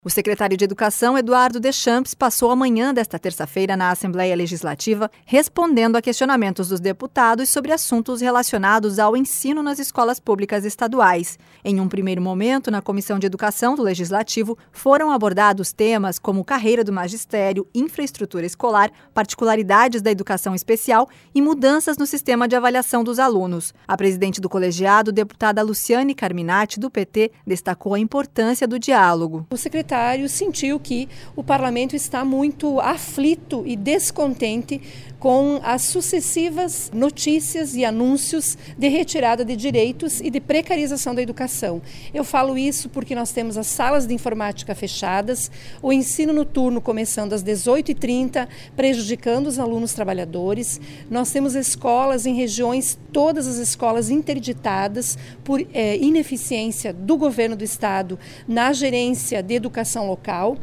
O secretário de Educação, Eduardo Deschamps, passou a manhã desta terça-feira na Assembleia Legislativa respondendo a questionamentos dos deputados sobre assuntos relacionados ao ensino nas escolas públicas estaduais. Em um primeiro momento, na Comissão de Educação do Legislativo, foram abordados temas como carreira do magistério, infraestrutura escolar, particularidades da educação especial e mudanças no sistema de avaliação dos alunos. A presidente do colegiado, deputada Luciane Carminati, do PT, destacou a importância do diálogo. O secretário sentiu que o parlamento está muito aflito e descontente com as sucessivas notícias e anúncios de retirada de direitos e de precarização da educação. Eu falo isso porque nós temos as salas de informática fechadas, o ensino noturno começando às 18h30, prejudicando os alunos trabalhadores. Nós temos escolas em regiões, todas as escolas interditadas por ineficiência do governo do estado na gerência de educação local.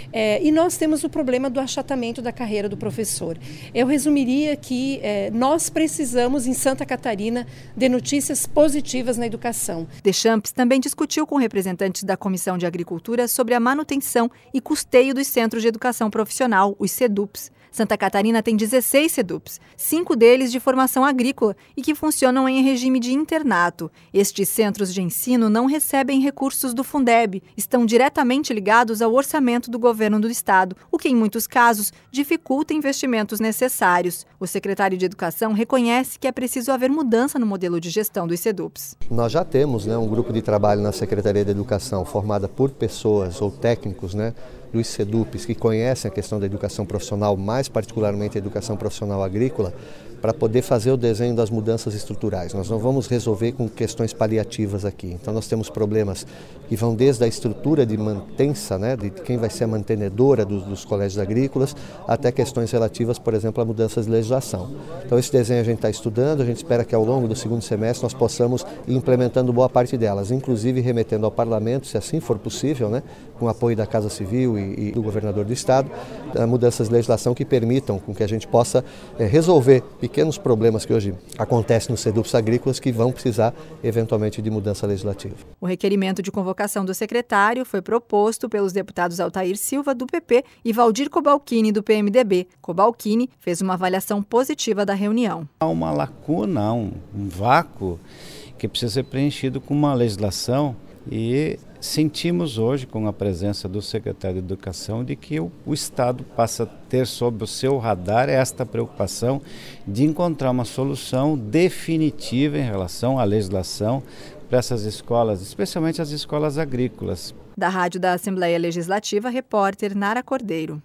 E nós temos o problema do achatamento da carreira do professor. Eu resumiria que nós precisamos, em Santa Catarina, de notícias positivas na educação. Deschamps também discutiu com representantes da Comissão de Agricultura sobre a manutenção e custeio dos Centros de Educação Profissional, os CEDUPs. Santa Catarina tem 16 CEDUPs, 5 deles de formação agrícola e que funcionam em regime de internato. Estes centros de ensino não recebem recursos do Fundeb, estão diretamente ligados ao orçamento do governo do estado, o que em muitos casos dificulta investimentos necessários. O secretário de Educação reconhece que é preciso haver mudança no modelo de gestão dos CEDUPs. Nós já temos um grupo de trabalho na Secretaria de Educação formada por pessoas ou técnicos dos CEDUPs que conhecem a questão da educação profissional, mais particularmente a educação profissional agrícola, para poder fazer o desenho das mudanças estruturais. Nós não vamos resolver com questões paliativas aqui. Então nós temos problemas que vão desde a estrutura de mantença, de quem vai ser a mantenedora dos colégios agrícolas, até questões relativas, por exemplo, a mudanças de legislação. Então esse desenho a gente está estudando, a gente espera que ao longo do segundo semestre nós possamos ir implementando boa parte delas, inclusive remetendo ao parlamento, se assim for possível, com o apoio da Casa Civil e do governador do estado, mudanças de legislação que permitam com que a gente possa resolver pequenos problemas que hoje acontecem nos CEDUPs agrícolas que vão precisar eventualmente de mudança legislativa. O requerimento de convocação do secretário foi proposto pelos deputados Altair Silva, do PP, e Valdir Cobalcini, do PMDB. Cobalcini fez uma avaliação positiva da reunião. Há uma lacuna, um vácuo que precisa ser preenchido com uma legislação e sentimos hoje, com a presença do secretário de Educação, de que o Estado passa a ter sob o seu radar esta preocupação de encontrar uma solução definitiva em relação à legislação para essas escolas, especialmente as escolas agrícolas. Da Rádio da Assembleia Legislativa, repórter Nara Cordeiro.